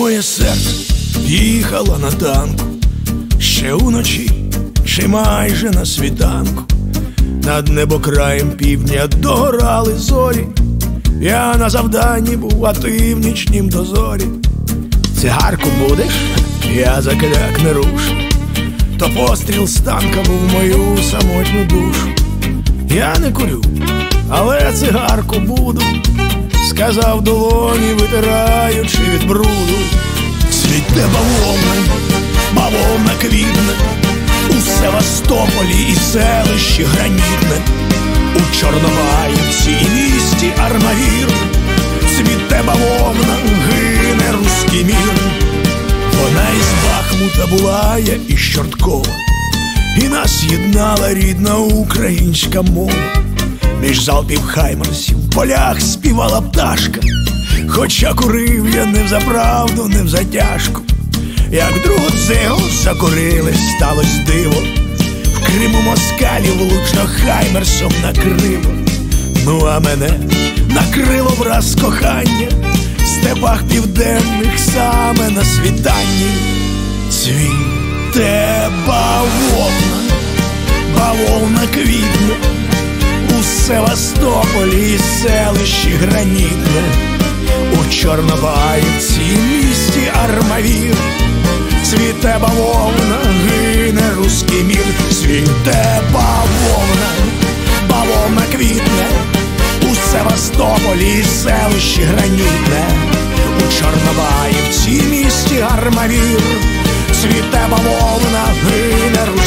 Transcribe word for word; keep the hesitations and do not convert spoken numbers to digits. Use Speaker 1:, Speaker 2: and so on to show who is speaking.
Speaker 1: моє серце їхало на танку, ще уночі, чи майже на світанку. Над небокраєм півдня догорали зорі. Я на завданні був, а ти в нічнім дозорі. Цигарку будеш? Я закляк не рушу. То постріл з танка був в мою самотню душу. Я не курю, але цигарку буду, сказав долоні, витираючи від бруду. Цвіте бавовна, бавовна квітне у Севастополі і селищі Гранітне, у Чорнобаївці і місті Армавір. Цвіте бавовна, гине руський мір. Вона із Бахмута була, я із Чорткова, і нас єднала рідна українська мова. Між залпів хаймарсів в полях співала пташка, хоча курив я не взаправду, не взатяжку. Як другу цигу закурили, сталось диво, в Криму москалів влучно хаймерсом накрило. Ну а мене накрило враз кохання в степах південних саме на світанні. Цвіте бавовна, бавовна квітне у Севастополі і селищі Гранітне, у Чорнобаївці і місті Армавір. Цвіте бавовна, гине руський мір. Цвіте бавовна, бавовна квітне у Севастополі і селищі Гранітне, у Чорнобаївці і місті Армавір. Цвіте бавовна, гине руський мір.